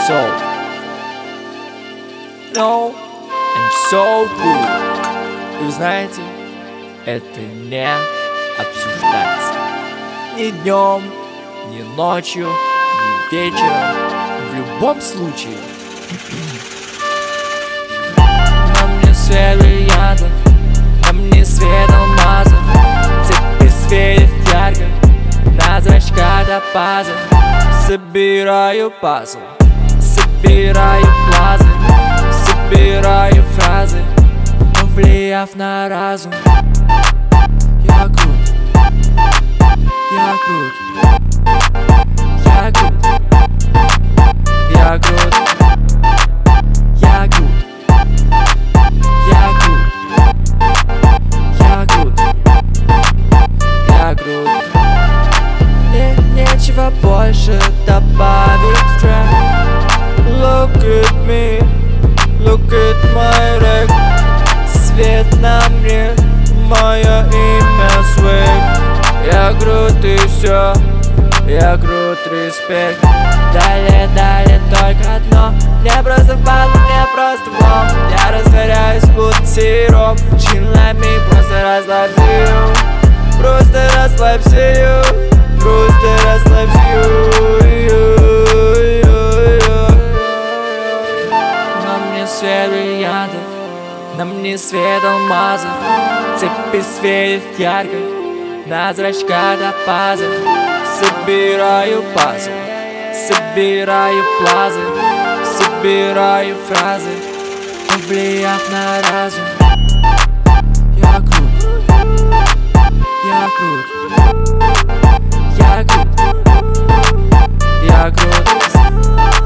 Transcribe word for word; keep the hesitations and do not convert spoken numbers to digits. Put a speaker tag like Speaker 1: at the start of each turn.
Speaker 1: so no and so good. И вы знаете, это не обсуждается ни днем, ни ночью, ни вечером. В любом случае. На мне свет бриллиантов, на мне свет алмазов. Цепи светит ярко на зрачках до паза. Собираю пазл, собираю плазы, собираю фразы, повлияв на разум. Я крут, я крут, я крут, я крут, я крут, я крут, я крут, я крут. Мне нечего больше добавить в трек. Look at me, look at my rec. Свет на мне, мое имя Swag. Я крут и все, я крут, респект. Далее, далее только одно. Мне просто впадло, мне просто влом. Я растворяюсь, будто сироп. Чинами просто расслабься, ю. Просто расслабься, ю. Просто расслабься, ю, ю, ю, ю. На мне свет бриллиантов, на мне свет алмазов. Цепи светит ярко на зрачках до паза. Собираю пазл, собираю плазы, собираю фразы, повлияв на разум. Я крут, я крут, я крут, я крут.